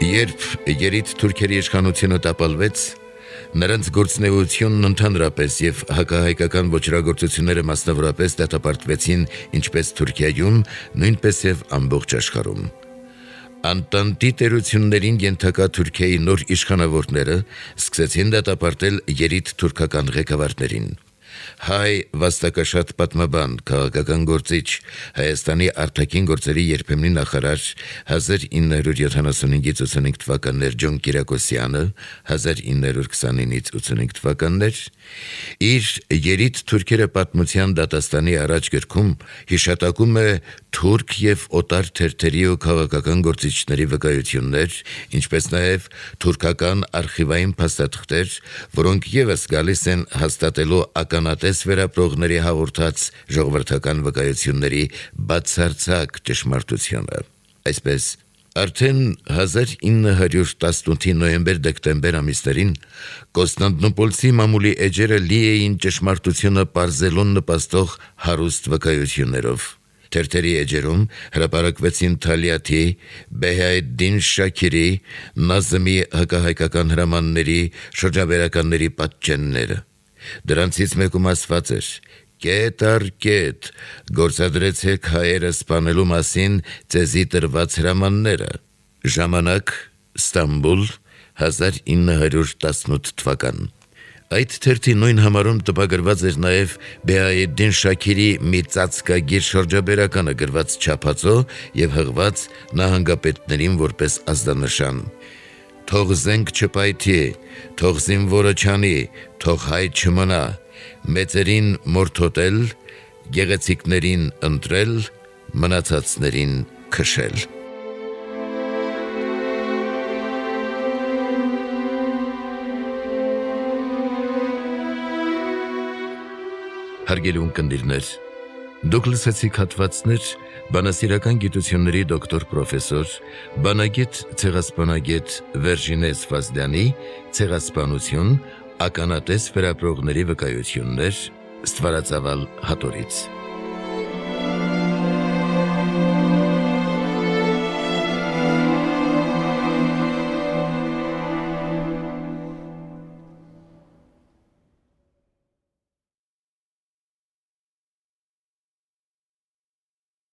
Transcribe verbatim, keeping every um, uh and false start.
Երբ երիտ թուրքերի իշխանությունը տապալվեց, նրանց գործունեությունն ընդհանրապես և հակահայկական ոճրագործությունները մասնավորապես դատապարտվեցին ինչպես Թուրքիայում, նույնպես և ամբողջ աշխարհում։ Անտանտի տերություններին ենթակա Թուրքիայի նոր իշխանավորները սկսեցին դատապարտել երիտ թուրքական ղեկավարներին։ Հայ վաստակաշատ պատմաբան, քաղաքական գործիչ, Հայաստանի արտաքին գործերի երբեմնի նախարար հազար ինը հարյուր յոթանասունհինգից ութսունհինգ թվականներ Ջոն Կիրակոսյանը հազար ինը հարյուր քսանինից ութսունհինգ թվականներ իր «Երիտ թուրքերը» պատմության դատաստանի առաջ գրքում հիշատակում է թուրք և օտար թերթերի ու քաղաքական գործիչների վկայություններ, ինչպես նաև թուրքական արխիվային փաստաթղթեր, որոնք ևս գալիս են հաստատելու ականատես վերապրողների հաղորդած ժողովրդական վկայությունների բացարձակ ճշմարտությունը։ Այսպես, արդեն հազար ինը հարյուր տասնութի նոյեմբեր-դեկտեմբեր ամիսներին Կոստանդնուպոլսի մամուլի էջերը լի էին ճշմարտությունը պարզելուն նպաստող հարուստ վկայություններով։ Թերթերի էջերում հրապարակվեցին Թալիաթի, Բեհայեդդին Շաքիրի, Նազմի հակահայկական հրամանների, շրջաբերականների պատճենները։ Դրանցից մեկում ասված էր. «Կետ առ կետ գործադրեցեք հայերը սպանելու մասին ձեզի տրված հրամանները»։ Ժամանակ, Ստամբուլ, հազար ինը հարյուր տասնութ թվական։ Այդ թերթի նույն համարում տպագրված էր նաև Բեհայեդդին Շաքիրի մի ծածկագիր շրջաբերականը գրված չափածո և հղված նահանգապետներին որպես ազդանշան. «Թող զենք չպայթի, թող զինվորը չանի, թող հայ չմնա, մեծերին մորթոտել, գեղեցիկներին ընտրել, մնացածներին քշել»։ Հարգելի ունկնդիրներ, դուք լսեցիք հատվածներ բանասիրական գիտությունների դոկտոր պրոֆեսոր, բանագետ ցեղասպանագետ Վերժինե Սվազդյանի «Ցեղասպանություն. ականատես վերապրողների վկայություններ» ստվարածավալ հատորից։